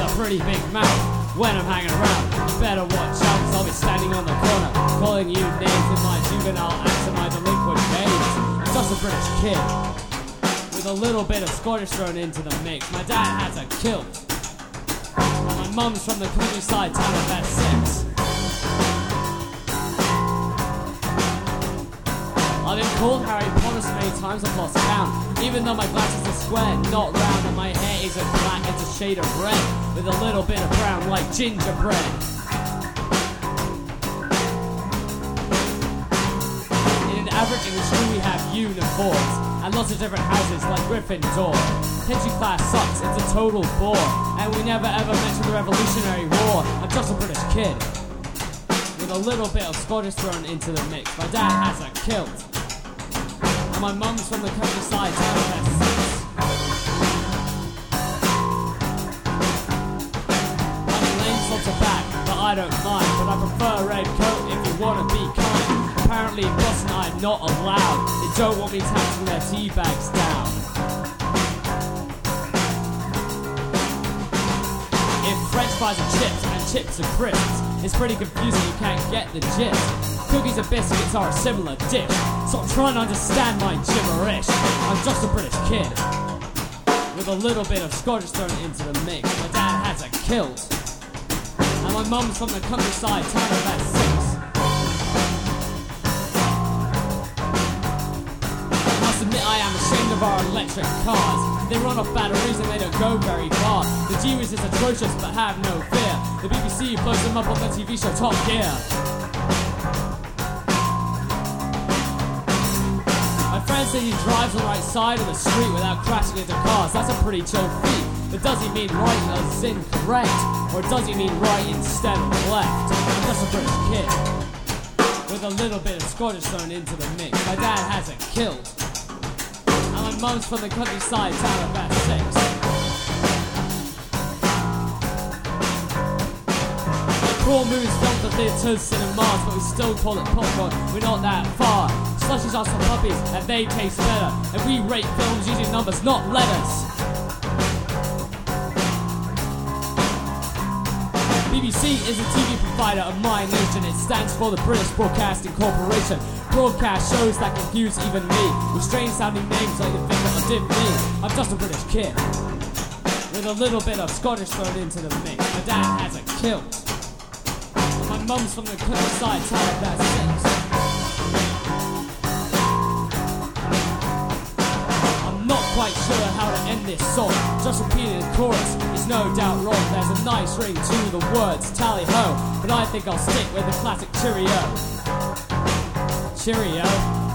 a pretty big mouth when I'm hanging around. You better watch out, cause I'll be standing on the corner calling you names in my juvenile acts and my delinquent games. I'm just a British kid with a little bit of Scottish thrown into the mix. My dad has a kilt, and my mum's from the countryside town of Essex. I've been called Harry Potter so many times I've lost count, even though my glasses are square, not round, and my hair isn't black, it's a shade of red with a little bit of brown like gingerbread. In an average English school we have uniforms and lots of different houses like Gryffindor. History class sucks, it's a total bore, and we never ever mention the Revolutionary War. I'm just a British kid with a little bit of Scottish thrown into the mix. My dad has a kilt, and my mum's from the countryside town of Essex. I mean, lame sods are back, but I don't mind. But I prefer a red coat if you wanna be kind. Apparently in Boston I'm not allowed. They don't want me taxing their tea bags down. If French fries are chips and chips are crisps, it's pretty confusing, you can't get the gist. Cookies and biscuits are a similar dish, so I'm trying to understand my gibberish. I'm just a British kid with a little bit of Scottish thrown into the mix. My dad has a kilt, and my mum's from the countryside town of Essex. I must admit I am ashamed of our electric cars. They run off batteries and they don't go very far. The G-Wiz is atrocious, but have no fear. The BBC blows them up on the TV show Top Gear. My friend said he drives on the right side of the street without crashing into cars. That's a pretty chill feat. But does he mean right as incorrect? Or does he mean right instead of left? I'm just a British kid with a little bit of Scottish thrown into the mix. My dad has a kilt, and my mum's from the countryside town of Essex. Crawl movies filmed at theatres, cinemas, but we still call it popcorn. We're not that far. Slushies are some puppies, and they taste better. And we rate films using numbers, not letters. BBC is a TV provider of my nation. It stands for the British Broadcasting Corporation. Broadcast shows that confuse even me with strange sounding names like the Vicar of Divney. I'm just a British kid with a little bit of Scottish thrown into the mix. My dad has a kilt, and my mum's from the countryside town of Essex. I'm not quite sure how to end this song. Just repeating the chorus is no doubt wrong. There's a nice ring to the words tally ho, but I think I'll stick with the classic cheerio. Cheerio.